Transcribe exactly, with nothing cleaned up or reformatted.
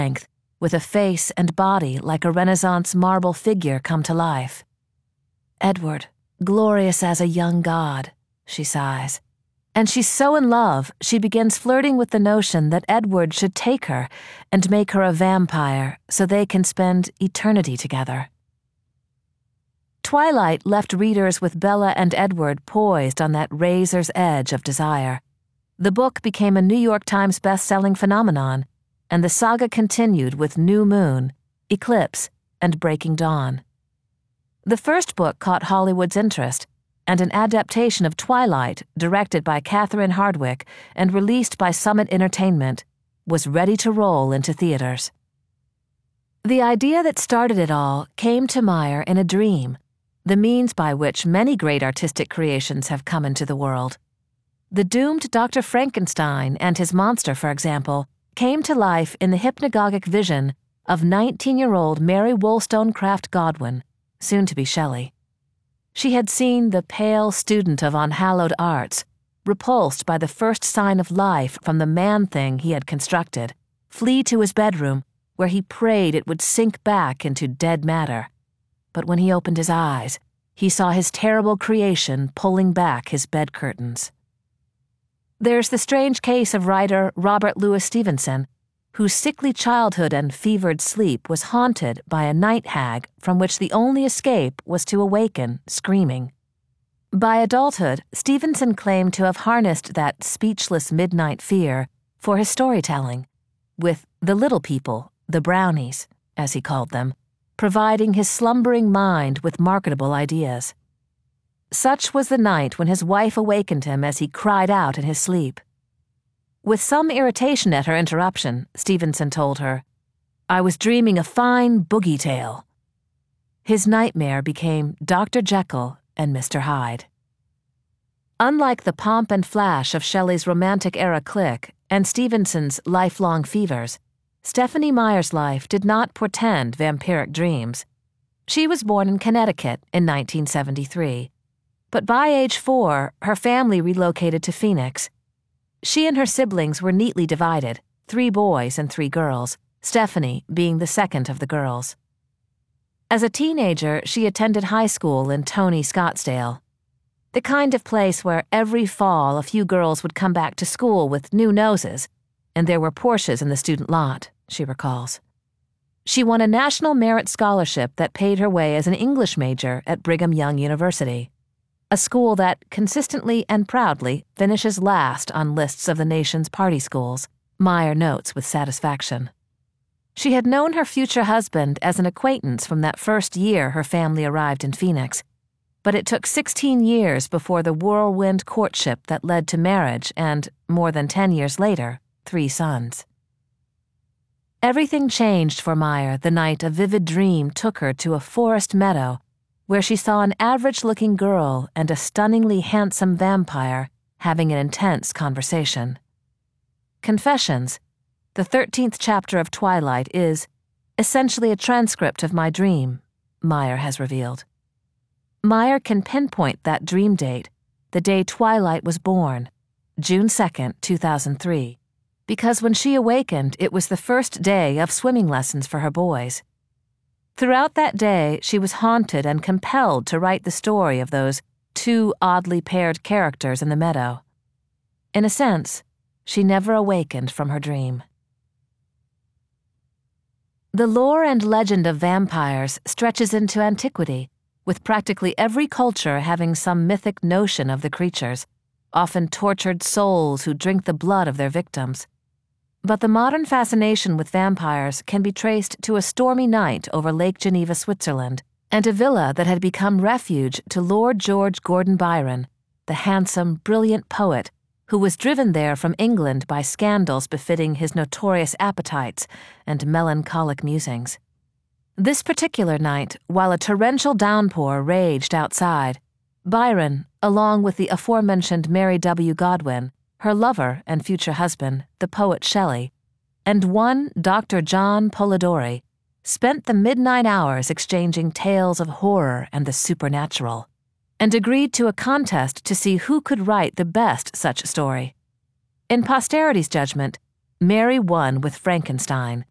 length, with a face and body like a Renaissance marble figure come to life. Edward, glorious as a young god, she sighs. And she's so in love, she begins flirting with the notion that Edward should take her and make her a vampire so they can spend eternity together. Twilight left readers with Bella and Edward poised on that razor's edge of desire. The book became a New York Times best-selling phenomenon, and the saga continued with New Moon, Eclipse, and Breaking Dawn. The first book caught Hollywood's interest, and an adaptation of Twilight, directed by Catherine Hardwicke and released by Summit Entertainment, was ready to roll into theaters. The idea that started it all came to Meyer in a dream, the means by which many great artistic creations have come into the world. The doomed Doctor Frankenstein and his monster, for example, came to life in the hypnagogic vision of nineteen-year-old Mary Wollstonecraft Godwin, soon to be Shelley. She had seen the pale student of unhallowed arts, repulsed by the first sign of life from the man-thing he had constructed, flee to his bedroom, where he prayed it would sink back into dead matter. But when he opened his eyes, he saw his terrible creation pulling back his bed curtains. There's the strange case of writer Robert Louis Stevenson, whose sickly childhood and fevered sleep was haunted by a night hag from which the only escape was to awaken screaming. By adulthood, Stevenson claimed to have harnessed that speechless midnight fear for his storytelling, with the little people, the brownies, as he called them, providing his slumbering mind with marketable ideas. Such was the night when his wife awakened him as he cried out in his sleep. With some irritation at her interruption, Stevenson told her, "I was dreaming a fine boogie tale." His nightmare became Doctor Jekyll and Mister Hyde. Unlike the pomp and flash of Shelley's Romantic-era clique and Stevenson's lifelong fevers, Stephenie Meyer's life did not portend vampiric dreams. She was born in Connecticut in nineteen seventy-three, but by age four, her family relocated to Phoenix. She and her siblings were neatly divided, three boys and three girls, Stephenie being the second of the girls. As a teenager, she attended high school in Tony, Scottsdale, the kind of place where every fall a few girls would come back to school with new noses, and there were Porsches in the student lot, she recalls. She won a National Merit Scholarship that paid her way as an English major at Brigham Young University, a school that consistently and proudly finishes last on lists of the nation's party schools, Meyer notes with satisfaction. She had known her future husband as an acquaintance from that first year her family arrived in Phoenix, but it took sixteen years before the whirlwind courtship that led to marriage and, more than ten years later, three sons. Everything changed for Meyer the night a vivid dream took her to a forest meadow where she saw an average-looking girl and a stunningly handsome vampire having an intense conversation. Confessions, the thirteenth chapter of Twilight, is essentially a transcript of my dream, Meyer has revealed. Meyer can pinpoint that dream date, the day Twilight was born, June second, two thousand three, because when she awakened, it was the first day of swimming lessons for her boys. Throughout that day, she was haunted and compelled to write the story of those two oddly paired characters in the meadow. In a sense, she never awakened from her dream. The lore and legend of vampires stretches into antiquity, with practically every culture having some mythic notion of the creatures, often tortured souls who drink the blood of their victims. But the modern fascination with vampires can be traced to a stormy night over Lake Geneva, Switzerland, and a villa that had become refuge to Lord George Gordon Byron, the handsome, brilliant poet who was driven there from England by scandals befitting his notorious appetites and melancholic musings. This particular night, while a torrential downpour raged outside, Byron, along with the aforementioned Mary W. Godwin, her lover and future husband, the poet Shelley, and one Doctor John Polidori, spent the midnight hours exchanging tales of horror and the supernatural, and agreed to a contest to see who could write the best such story. In posterity's judgment, Mary won with Frankenstein,